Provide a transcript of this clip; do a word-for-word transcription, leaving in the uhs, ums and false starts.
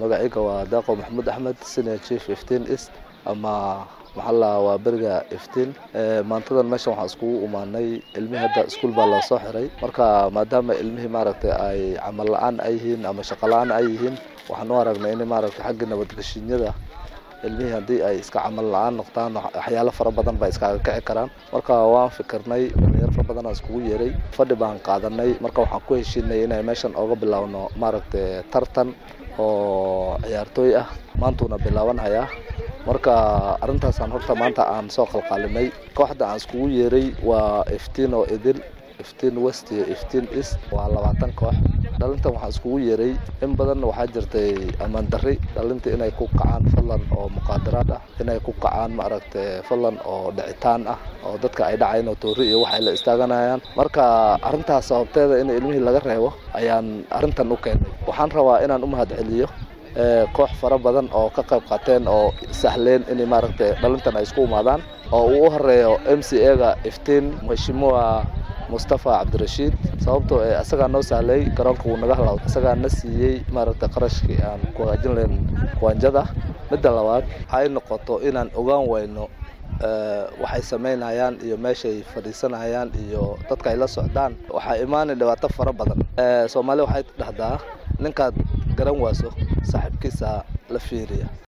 magacayga waa Daaqo Maxamed Axmed Senior Chief fifteen East ama maxalla waa bariga fifteen ee maantadan meesha waxaan iskugu umaanay ilmihi hadda iskuul baa la soo xiray marka maadaama ilmihi maaragtay ay camal la'aan ay yihiin ama shaqo la'aan ay yihiin waxaan u aragnay in maaragtay xagga nabadgelyada ilmihi hadii ay iska camal la'aan noqdaan waxyaalo fara badan bay iska kici karaan marka waan fikirnay dhalinyaro fara badan aan iskugu yeeray fadhi baan qaadanay marka waxaan ku heshiinay inay meeshan uga bilaawno maaragtay tartan oo ciyaartooy ah maantuna bilaabanaya marka arintaas aan horta maanta aan soo qalqalinay kooxda aan iskugu yeeray waa fifteen oo idil fifteen West iyo fifteen East waa labaatan koox dhalinta waxaan iskugu yeeray in badan waxa jirtay amaan darri dhalinta inay ku qacaan falan oo muqaadaraad ah inay ku qacaan maaragtay falan oo dhicitaan ah oo dadka ay dhacayeen oo toori iyo wax ay la istaaganayaan marka arintaas sababteeda in ilmihi laga reebo ayaan arintan u keenay waxaan rabaa inaan u mahad celiyo ee koox fara badan oo ka qayb qaateen oo sahleen in maaragtay dhalintan ay isku imaadaan oo uu horeeyo M C A-ga fifteen Mheshimiwa Mustafa Abdirashiid sababtoo ee asaga noo sahlay garoonka uu naga halaaw asaga na siiyay maaragtay qarashkii aan ku hagaajin leen kuwanjada midda labaad ay noqoto inaan ogaan wayno ee waxay sameynayaan iyo meeshay fadhiisanayaan iyo dadka ay la socdaan waxa iimaan dhibaato fara badan ee Soomaaliya waxay dhahdaa ninka garan waaso saaxiibkiisa la fiiriya